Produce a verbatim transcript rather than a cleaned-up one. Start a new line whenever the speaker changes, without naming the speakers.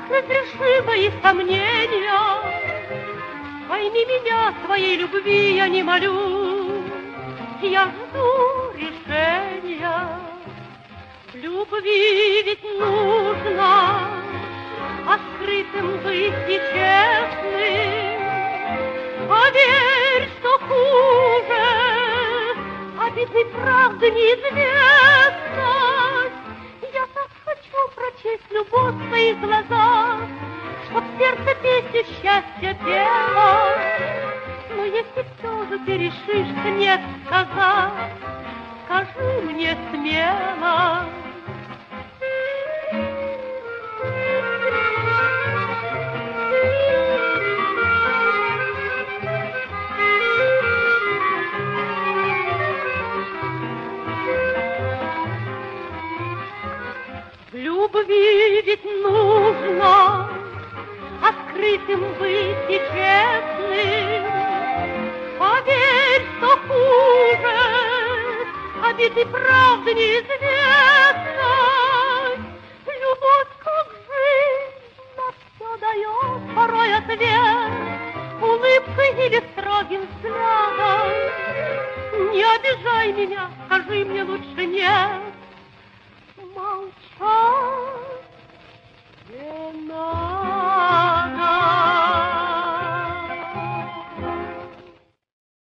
разреши мои сомнения, пойми меня, своей любви я не молю, я жду решения. Любви ведь нужно открытым быть и честным. Поверь, что хуже обидной правды неизвестность. Я так хочу прочесть любовь в твоих глазах, чтоб сердце песню счастья пело. Но если все же ты решишься нет сказать, скажи мне смело. Любви ведь нужно открытым быть и честным. Поверь, что хуже обиды правды неизвестность. Любовь как жизнь на все дает порой ответ, улыбкой или строгим взглядом. Не обижай меня, скажи мне лучше нет. Молчать